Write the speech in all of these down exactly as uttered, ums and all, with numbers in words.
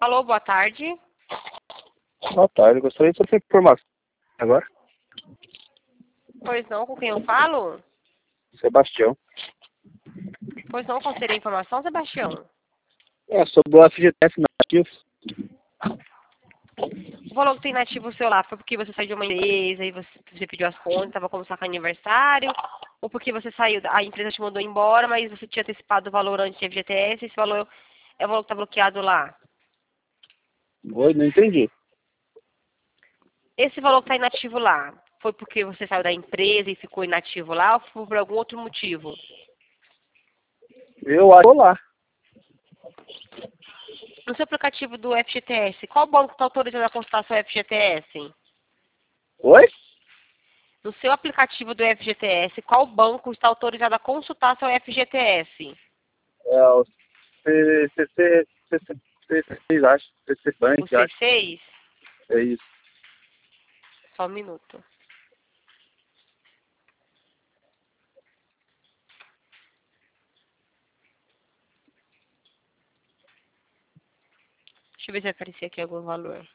Alô, boa tarde. Boa tarde, gostaria de saber informação agora. Pois não, com quem eu falo? Sebastião. Pois não, qual seria a informação, Sebastião? É, sobre o F G T S nativos. O valor que tem nativo seu lá foi porque você saiu de uma empresa e você, você pediu as contas, estava como saco aniversário? Ou porque você saiu, a empresa te mandou embora, mas você tinha antecipado o valor antes de F G T S, esse valor é o valor que está bloqueado lá? Oi, não entendi. Esse valor que está inativo lá, foi porque você saiu da empresa e ficou inativo lá ou foi por algum outro motivo? Eu acho lá. No seu aplicativo do F G T S, qual banco está autorizando a consultar seu F G T S? Oi? No seu aplicativo do F G T S, qual banco está autorizado a consultar seu F G T S? É o C C C, C C C seis, acho. C C O Bank, C acho. seis? É isso. Só um minuto. Deixa eu ver se aparecer aqui algum valor.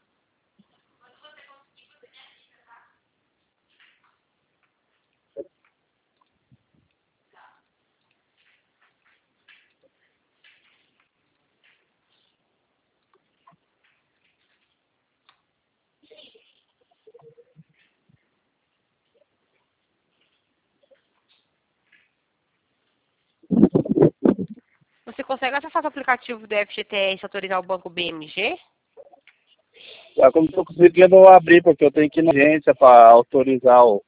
Você consegue acessar o aplicativo do F G T S e autorizar o banco B M G? É como se eu conseguindo eu abrir, porque eu tenho que ir na agência para autorizar o...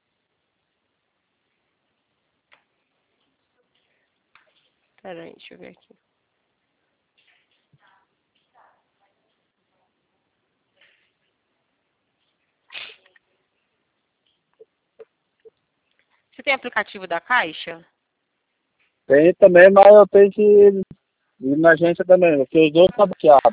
Peraí, deixa eu ver aqui. Você tem aplicativo da Caixa? Tem também, mas eu tenho que ir na agência também, porque os dois estão bloqueados.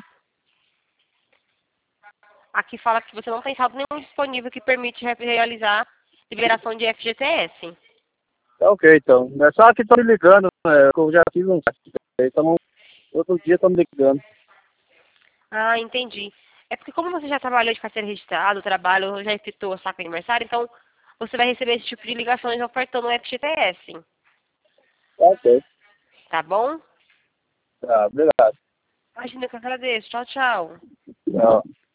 Aqui fala que você não tem saldo nenhum disponível que permite re- realizar liberação de F G T S. Tá ok, então. É só que estão me ligando, né? Eu já fiz um teste. Então, outro dia estão me ligando. Ah, entendi. É porque como você já trabalhou de carteira registrada, o trabalho já efetuou o saco aniversário, então você vai receber esse tipo de ligações ofertando o F G T S. Tá ok. Tá bom? Tá, obrigado. Imagina que eu agradeço. Tchau, tchau. Tchau.